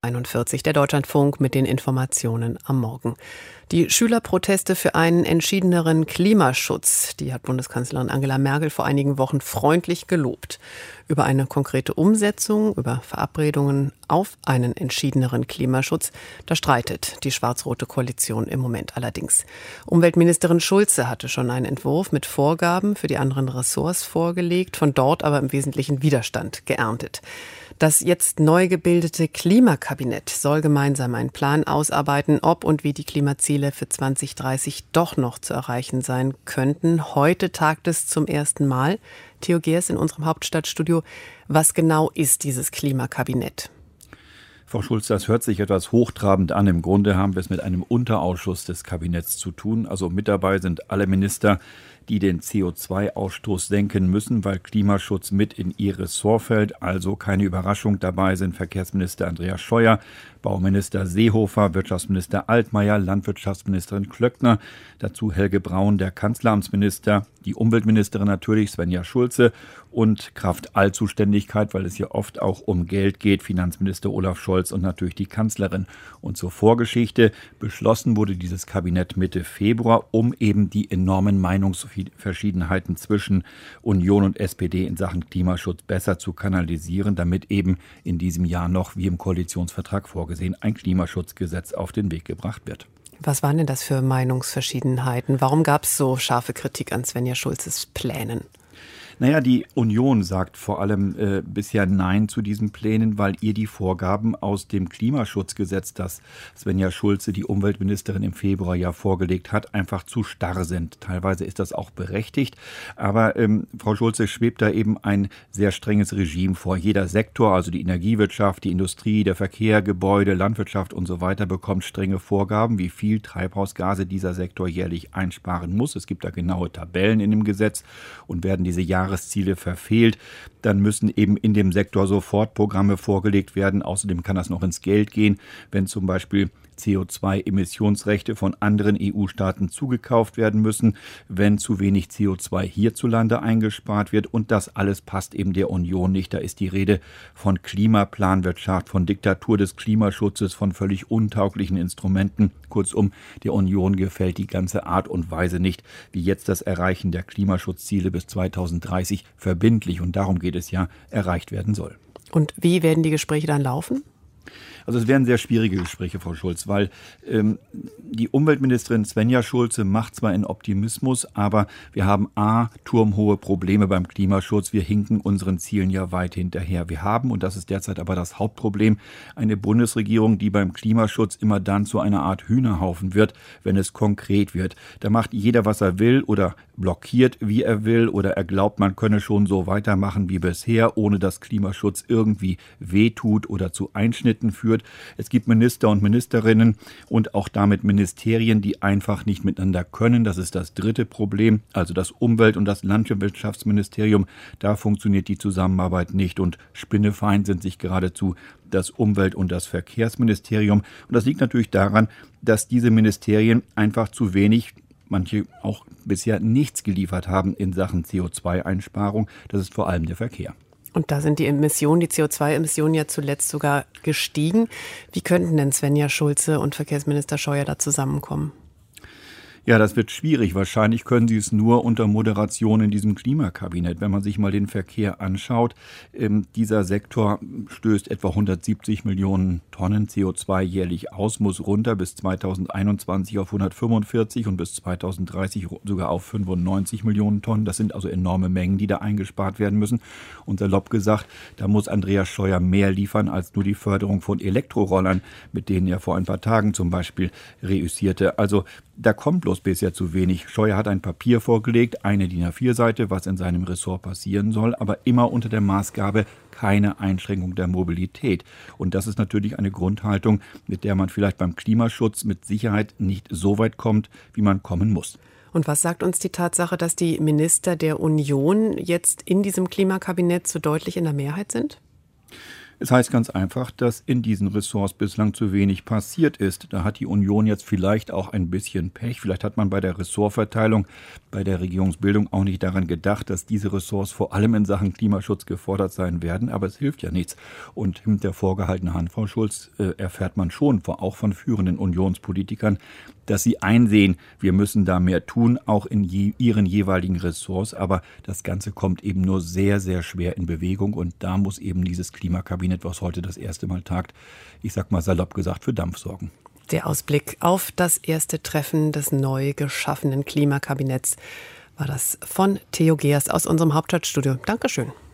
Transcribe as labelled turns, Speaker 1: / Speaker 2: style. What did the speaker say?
Speaker 1: 6:41 der Deutschlandfunk mit den Informationen am Morgen. Die Schülerproteste für einen entschiedeneren Klimaschutz, die hat Bundeskanzlerin Angela Merkel vor einigen Wochen freundlich gelobt. Über eine konkrete Umsetzung, über Verabredungen auf einen entschiedeneren Klimaschutz, da streitet die schwarz-rote Koalition im Moment allerdings. Umweltministerin Schulze hatte schon einen Entwurf mit Vorgaben für die anderen Ressorts vorgelegt, von dort aber im Wesentlichen Widerstand geerntet. Das jetzt neu gebildete Klimakabinett soll gemeinsam einen Plan ausarbeiten, ob und wie die Klimaziele für 2030 doch noch zu erreichen sein könnten. Heute tagt es zum ersten Mal. Theo Geers in unserem Hauptstadtstudio. Was genau ist dieses Klimakabinett?
Speaker 2: Frau Schulz, das hört sich etwas hochtrabend an. Im Grunde haben wir es mit einem Unterausschuss des Kabinetts zu tun. Also mit dabei sind alle Minister, die den CO2-Ausstoß senken müssen, weil Klimaschutz mit in ihr Ressort fällt. Also keine Überraschung, dabei sind Verkehrsminister Andreas Scheuer, Bauminister Seehofer, Wirtschaftsminister Altmaier, Landwirtschaftsministerin Klöckner, dazu Helge Braun, der Kanzleramtsminister, die Umweltministerin natürlich Svenja Schulze und Kraft-All-Zuständigkeit, weil es hier oft auch um Geld geht, Finanzminister Olaf Scholz und natürlich die Kanzlerin. Und zur Vorgeschichte: beschlossen wurde dieses Kabinett Mitte Februar, um eben die enormen Meinungsverschiedenheiten zwischen Union und SPD in Sachen Klimaschutz besser zu kanalisieren, damit eben in diesem Jahr noch, wie im Koalitionsvertrag vorgesehen, ein Klimaschutzgesetz auf den Weg gebracht wird.
Speaker 1: Was waren denn das für Meinungsverschiedenheiten? Warum gab es so scharfe Kritik an Svenja Schulzes Plänen?
Speaker 2: Naja, die Union sagt vor allem bisher Nein zu diesen Plänen, weil ihr die Vorgaben aus dem Klimaschutzgesetz, das Svenja Schulze, die Umweltministerin, im Februar ja vorgelegt hat, einfach zu starr sind. Teilweise ist das auch berechtigt, aber Frau Schulze schwebt da eben ein sehr strenges Regime vor. Jeder Sektor, also die Energiewirtschaft, die Industrie, der Verkehr, Gebäude, Landwirtschaft und so weiter, bekommt strenge Vorgaben, wie viel Treibhausgase dieser Sektor jährlich einsparen muss. Es gibt da genaue Tabellen in dem Gesetz, und werden diese Jahresziele verfehlt, dann müssen eben in dem Sektor sofort Programme vorgelegt werden. Außerdem kann das noch ins Geld gehen, wenn zum Beispiel CO2-Emissionsrechte von anderen EU-Staaten zugekauft werden müssen, wenn zu wenig CO2 hierzulande eingespart wird. Und das alles passt eben der Union nicht. Da ist die Rede von Klimaplanwirtschaft, von Diktatur des Klimaschutzes, von völlig untauglichen Instrumenten. Kurzum, der Union gefällt die ganze Art und Weise nicht, wie jetzt das Erreichen der Klimaschutzziele bis 2030 verbindlich, und darum geht es ja, erreicht werden soll.
Speaker 1: Und wie werden die Gespräche dann laufen?
Speaker 2: Also es werden sehr schwierige Gespräche, Frau Schulz, weil die Umweltministerin Svenja Schulze macht zwar einen Optimismus, aber wir haben turmhohe Probleme beim Klimaschutz. Wir hinken unseren Zielen ja weit hinterher. Wir haben, und das ist derzeit aber das Hauptproblem, eine Bundesregierung, die beim Klimaschutz immer dann zu einer Art Hühnerhaufen wird, wenn es konkret wird. Da macht jeder, was er will, oder blockiert, wie er will, oder er glaubt, man könne schon so weitermachen wie bisher, ohne dass Klimaschutz irgendwie wehtut oder zu Einschnitten führt. Es gibt Minister und Ministerinnen und auch damit Ministerien, die einfach nicht miteinander können. Das ist das dritte Problem. Also das Umwelt- und das Landwirtschaftsministerium, da funktioniert die Zusammenarbeit nicht, und spinnefeind sind sich geradezu das Umwelt- und das Verkehrsministerium. Und das liegt natürlich daran, dass diese Ministerien einfach zu wenig, manche auch bisher nichts geliefert haben in Sachen CO2-Einsparung. Das ist vor allem der Verkehr.
Speaker 1: Und da sind die CO2-Emissionen ja zuletzt sogar gestiegen. Wie könnten denn Svenja Schulze und Verkehrsminister Scheuer da zusammenkommen?
Speaker 2: Ja, das wird schwierig. Wahrscheinlich können Sie es nur unter Moderation in diesem Klimakabinett. Wenn man sich mal den Verkehr anschaut, dieser Sektor stößt etwa 170 Millionen Tonnen CO2 jährlich aus, muss runter bis 2021 auf 145 und bis 2030 sogar auf 95 Millionen Tonnen. Das sind also enorme Mengen, die da eingespart werden müssen. Und salopp gesagt, da muss Andreas Scheuer mehr liefern als nur die Förderung von Elektrorollern, mit denen er vor ein paar Tagen zum Beispiel reüssierte. Also da kommt bloß bisher zu wenig. Scheuer hat ein Papier vorgelegt, eine DIN A4-Seite, was in seinem Ressort passieren soll, aber immer unter der Maßgabe keine Einschränkung der Mobilität. Und das ist natürlich eine Grundhaltung, mit der man vielleicht beim Klimaschutz mit Sicherheit nicht so weit kommt, wie man kommen muss.
Speaker 1: Und was sagt uns die Tatsache, dass die Minister der Union jetzt in diesem Klimakabinett so deutlich in der Mehrheit sind?
Speaker 2: Es heißt ganz einfach, dass in diesen Ressorts bislang zu wenig passiert ist. Da hat die Union jetzt vielleicht auch ein bisschen Pech. Vielleicht hat man bei der Ressortverteilung, bei der Regierungsbildung auch nicht daran gedacht, dass diese Ressorts vor allem in Sachen Klimaschutz gefordert sein werden. Aber es hilft ja nichts. Und mit der vorgehaltenen Hand, Frau Schulz, erfährt man schon, auch von führenden Unionspolitikern, dass sie einsehen, wir müssen da mehr tun, auch in ihren jeweiligen Ressorts. Aber das Ganze kommt eben nur sehr, sehr schwer in Bewegung. Und da muss eben dieses Klimakabinett, was heute das erste Mal tagt, ich sag mal salopp gesagt, für Dampf sorgen.
Speaker 1: Der Ausblick auf das erste Treffen des neu geschaffenen Klimakabinetts war das von Theo Geers aus unserem Hauptstadtstudio. Dankeschön.